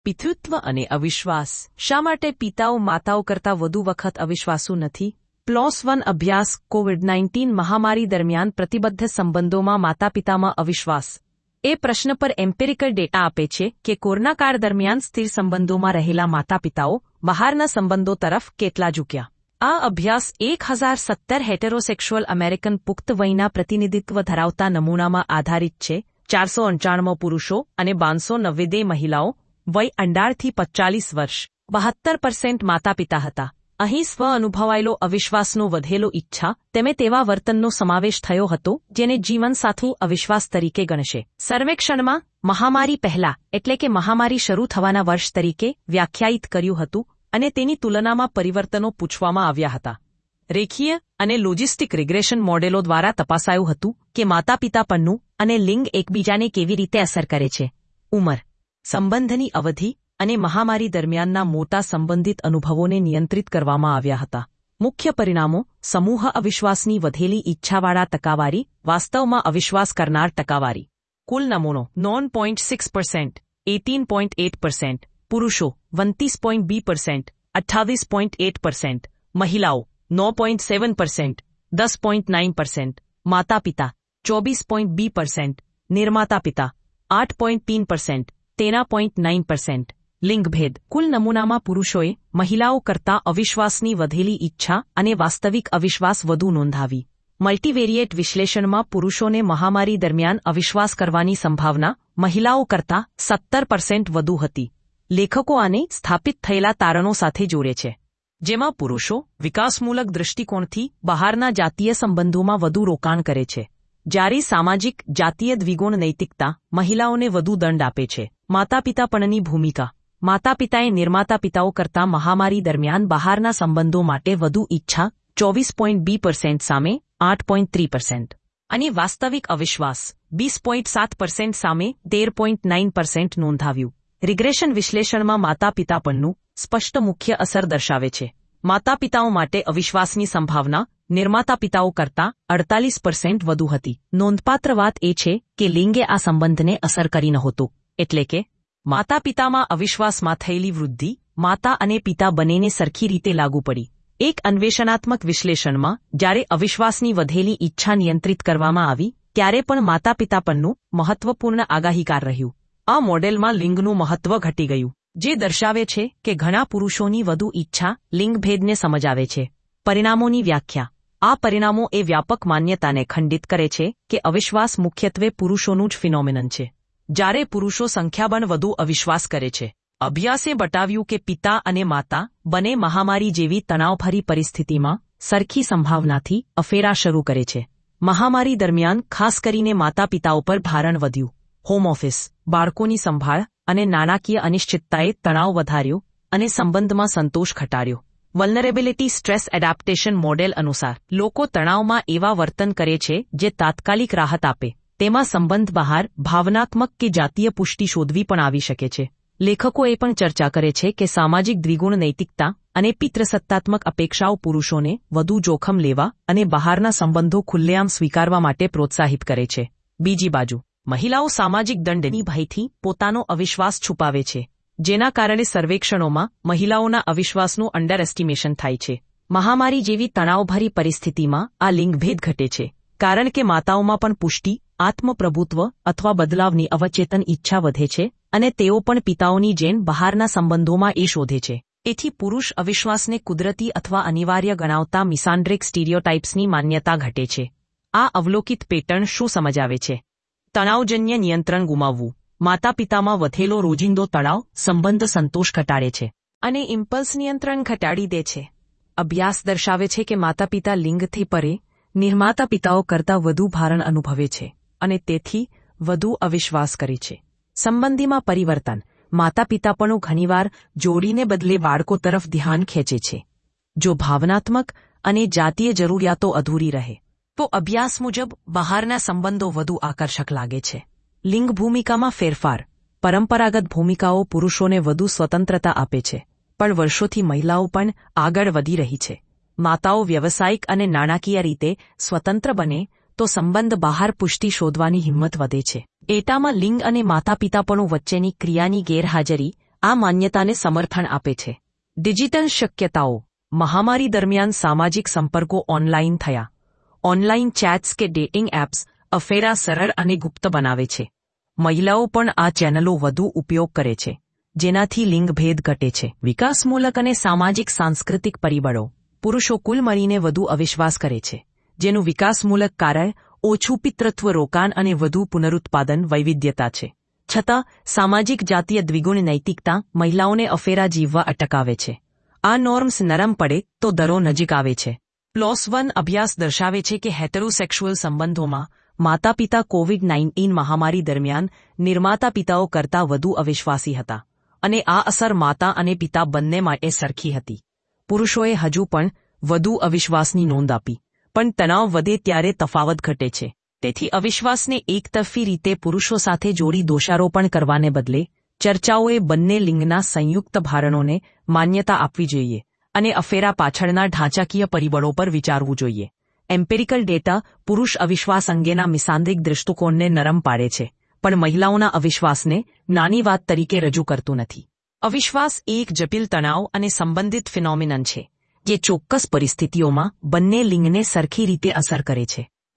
પિતૃત્વ અને અવિશ્વાસ. શા માટે પિતાઓ માતાઓ કરતાં વધુ વખત અવિશ્વાસુ નથી? PLOS-1 અભ્યાસ કોવિડ-19 મહામારી દરમિયાન પ્રતિબદ્ધ સંબંધોમાં માતાપિતામાં અવિશ્વાસ. એ પ્રશ્ન પર એમ્પિરિકલ ડેટા આપે છે કે કોરોનાકાળ દરમિયાન સ્થિર સંબંધોમાં રહેલા માતાપિતાઓ બહારના સંબંધો તરફ કેટલા ઝૂક્યા. આ અભ્યાસ 1017 હેટેરોસેક્સ્યુઅલ અમેરિકન પુખ્ત વયના પ્રતિનિધિત્વ ધરાવતા નમૂનામાં આધારિત છે. 499 પુરુષો અને 292 મહિલાઓ, વય 18 થી 45 વર્ષ. 72% માતાપિતા હતા. અહીં સ્વ અનુભવાયેલો અવિશ્વાસનો વધેલો ઈચ્છા તેમે તેવા વર્તનનો સમાવેશ થયો હતો જેને જીવનસાથી અવિશ્વાસ તરીકે ગણશે. સર્વેક્ષણમાં મહામારી પહેલા એટલે કે મહામારી શરૂ થવાના વર્ષ તરીકે વ્યાખ્યાયિત કર્યું હતું અને તેની તુલનામાં પરિવર્તનો પૂછવામાં આવ્યા હતા. રેખીય અને લોજિસ્ટિક રિગ્રેશન મોડેલો દ્વારા તપાસાયું હતું કે માતાપિતા પન્નું અને લિંગ એકબીજાને કેવી રીતે અસર કરે છે. ઉંમર, સંબંધની અવધિ અને મહામારી દરમિયાનના મોટા સંબંધિત અનુભવોને નિયંત્રિત કરવામાં આવ્યા હતા. મુખ્ય પરિણામો: સમૂહ અવિશ્વાસની વધેલી ઈચ્છાવાળા ટકાવારી, વાસ્તવમાં અવિશ્વાસ કરનાર ટકાવારી. કુલ નમૂનો 9.6%, 18.8%, પુરુષો 29.2%, 28.8%, મહિલાઓ 9.7%, 10.9%, માતાપિતા 24.2%, નિર્માતાપિતા 8.3%, 13.9%. લિંગભેદ: કુલ નમૂનામાં પુરુષોએ મહિલાઓ કરતાં અવિશ્વાસની વધેલી ઈચ્છા અને વાસ્તવિક અવિશ્વાસ વધુ નોંધાવી. મલ્ટીવેરિયેટ વિશ્લેષણમાં પુરુષોને મહામારી દરમિયાન અવિશ્વાસ કરવાની સંભાવના મહિલાઓ કરતાં 17% વધુ હતી. લેખકો આને સ્થાપિત થયેલા તારણો સાથે જોડે છે, જેમાં પુરુષો વિકાસમૂલક દૃષ્ટિકોણથી બહારના જાતીય સંબંધોમાં વધુ રોકાણ કરે છે, જ્યારે સામાજિક જાતીય દ્વિગુણ નૈતિકતા મહિલાઓને વધુ દંડ આપે છે. માતાપિતાપણની ભૂમિકા: માતાપિતાએ નિર્માતાપિતાઓ કરતાં મહામારી દરમિયાન બહારના સંબંધો માટે વધુ ઈચ્છા 24.2% સામે 8.3%. અને વાસ્તવિક અવિશ્વાસ 20.7% સામે 13.9% નોંધાવ્યું. રિગ્રેશન વિશ્લેષણમાં માતાપિતાપણનું સ્પષ્ટ મુખ્ય અસર દર્શાવે છે. માતાપિતાઓ માટે અવિશ્વાસની સંભાવના નિર્માતાપિતાઓ કરતાં 48% વધુ હતી. નોંધપાત્ર વાત એ છે કે લિંગે આ સંબંધને અસર કરી નહોતું, એટલે કે માતાપિતામાં અવિશ્વાસમાં થયેલી વૃદ્ધિ માતા અને પિતા બંનેને સરખી રીતે લાગુ પડી. એક અન્વેષણાત્મક વિશ્લેષણમાં જ્યારે અવિશ્વાસની વધેલી ઈચ્છા નિયંત્રિત કરવામાં આવી ત્યારે પણ માતાપિતાપણનું મહત્વપૂર્ણ આગાહીકાર રહ્યું. આ મોડેલમાં લિંગનું મહત્વ ઘટી ગયું, જે દર્શાવે છે કે ઘણા પુરુષોની વધુ ઈચ્છા લિંગભેદને સમજાવે છે. પરિણામોની વ્યાખ્યા: આ પરિણામો એ વ્યાપક માન્યતાને ખંડિત કરે છે કે અવિશ્વાસ મુખ્યત્વે પુરુષોનું જ ફિનોમિનન છે, જ્યારે પુરુષો સંખ્યાબંધ વધુ અવિશ્વાસ કરે છે. અભ્યાસે બતાવ્યું કે પિતા અને માતા બંને મહામારી જેવી તણાવભરી પરિસ્થિતિમાં સરખી સંભાવનાથી અફેરા શરૂ કરે છે. મહામારી દરમિયાન ખાસ કરીને માતાપિતાઓ પર ભારણ વધ્યું. હોમ ઓફિસ, બાળકોની સંભાળ અને નાણાકીય અનિશ્ચિતતાએ તણાવ વધાર્યો અને સંબંધમાં સંતોષ ઘટાડ્યો. વલ્નરેબિલિટી સ્ટ્રેસ એડેપ્ટેશન મોડેલ અનુસાર લોકો તણાવમાં એવા વર્તન કરે છે જે તાત્કાલિક રાહત આપે. તેમાં સંબંધ બહાર ભાવનાત્મક કે જાતીય પુષ્ટિ શોધવી પણ આવી શકે છે. લેખકો એ પણ ચર્ચા કરે છે કે સામાજિક દ્વિગુણ નૈતિકતા અને પિતૃસત્તાત્મક અપેક્ષાઓ પુરુષોને વધુ જોખમ લેવા અને બહારના સંબંધો ખુલ્લેઆમ સ્વીકારવા માટે પ્રોત્સાહિત કરે છે. બીજી બાજુ, મહિલાઓ સામાજિક દંડની ભયથી પોતાનો અવિશ્વાસ છુપાવે છે, જેના કારણે સર્વેક્ષણોમાં મહિલાઓના અવિશ્વાસનું અંડર એસ્ટિમેશન થાય છે. મહામારી જેવી તણાવભરી પરિસ્થિતિમાં આ લિંગભેદ ઘટે છે, કારણ કે માતાઓમાં પણ પુષ્ટિ, આત્મપ્રભુત્વ અથવા બદલાવની અવચેતન ઈચ્છા વધે છે અને તેઓ પણ પિતાઓની જેમ બહારના સંબંધોમાં એ શોધે છે. એથી પુરુષ અવિશ્વાસને કુદરતી અથવા અનિવાર્ય ગણાવતા મિસાન્ડ્રિક સ્ટીરિયોટાઇપ્સની માન્યતા ઘટે છે. આ અવલોકિત પેટર્ન શું સમજાવે છે? તણાવજન્ય નિયંત્રણ ગુમાવવું: માતાપિતામાં વધેલો રોજિંદો તણાવ સંબંધ સંતોષ ઘટાડે છે અને ઇમ્પલ્સ નિયંત્રણ ઘટાડી દે છે. અભ્યાસ દર્શાવે છે કે માતાપિતા લિંગથી પરે નિર્માતા પિતાઓ કરતાં વધુ ભારણ અનુભવે છે અને તેથી વધુ અવિશ્વાસ કરે છે. સંબંધીમાં પરિવર્તન: માતાપિતાપણું ઘણીવાર જોડીને બદલે બાળકો તરફ ધ્યાન ખેંચે છે. જો ભાવનાત્મક અને જાતીય જરૂરિયાતો અધૂરી રહે તો અભ્યાસ મુજબ બહારના સંબંધો વધુ આકર્ષક લાગે છે. લિંગ ભૂમિકામાં ફેરફાર: પરંપરાગત ભૂમિકાઓ પુરુષોને વધુ સ્વતંત્રતા આપે છે, પણ વર્ષોથી મહિલાઓ પણ આગળ વધી રહી છે. માતાઓ વ્યવસાયિક અને નાણાકીય રીતે સ્વતંત્ર બને તો સંબંધ બહાર પુષ્ટિ શોધવાની હિંમત વધે છે. ડેટામાં લિંગ અને માતાપિતાપણું વચ્ચેની ક્રિયાની ગેરહાજરી આ માન્યતાને સમર્થન આપે છે. ડિજિટલ શક્યતાઓ. મહામારી દરમિયાન સામાજિક સંપર્કો ઓનલાઈન થયા. ઓનલાઈન ચેટ્સ કે ડેટિંગ એપ્સ અફેરા સરળ અને ગુપ્ત બનાવે છે. મહિલાઓ પણ આ ચેનલો વધુ ઉપયોગ કરે છે, જેનાથી લિંગભેદ ઘટે છે. વિકાસમૂલક અને સામાજિક સાંસ્કૃતિક પરિબળો. પુરુષો કુલ મળીને વધુ અવિશ્વાસ કરે છે, જેનું વિકાસમૂલક કારણ ઓછું પિતૃત્વ રોકાણ અને વધુ પુનરુત્પાદન વૈવિધ્યતા છે. છતાં સામાજિક જાતીય દ્વિગુણ નૈતિકતા મહિલાઓને અફેરા જીવવા અટકાવે છે. આ નોર્મ્સ નરમ પડે તો દરો નજીક આવે છે. PLOS-1 અભ્યાસ દર્શાવે છે કે હેટેરોસેક્સ્યુઅલ સંબંધોમાં માતા-પિતા કોવિડ-19 મહામારી દરમિયાન નિર્માતા પિતાઓ કરતાં વધુ અવિશ્વાસી હતા, અને આ અસર માતા અને પિતા બંને માટે સરખી હતી. પુરુષોએ હજુ પણ વધુ અવિશ્વાસની નોંધ આપી, પણ તણાવ વધે ત્યારે તફાવત ઘટે છે. તેથી અવિશ્વાસને એકતરફી રીતે પુરુષો સાથે જોડી દોષારોપણ કરવાને બદલે ચર્ચાઓએ બંને લિંગના સંયુક્ત ભારણોને માન્યતા આપવી જોઈએ અને અફેરા પાછળના ઢાંચાકીય પરિબળો પર વિચારવું જોઈએ. એમ્પિરિકલ ડેટા પુરુષ અવિશ્વાસ અંગેના મિસાન્દ્રિક દૃષ્ટિકોણને નરમ પાડે છે, પણ મહિલાઓના અવિશ્વાસને નાની વાત તરીકે રજૂ કરતું નથી. અવિશ્વાસ એક જટિલ તણાવ અને સંબંધિત ફિનોમિનન છે, જે ચોક્કસ પરિસ્થિતિઓમાં બંને લિંગને સરખી રીતે અસર કરે છે.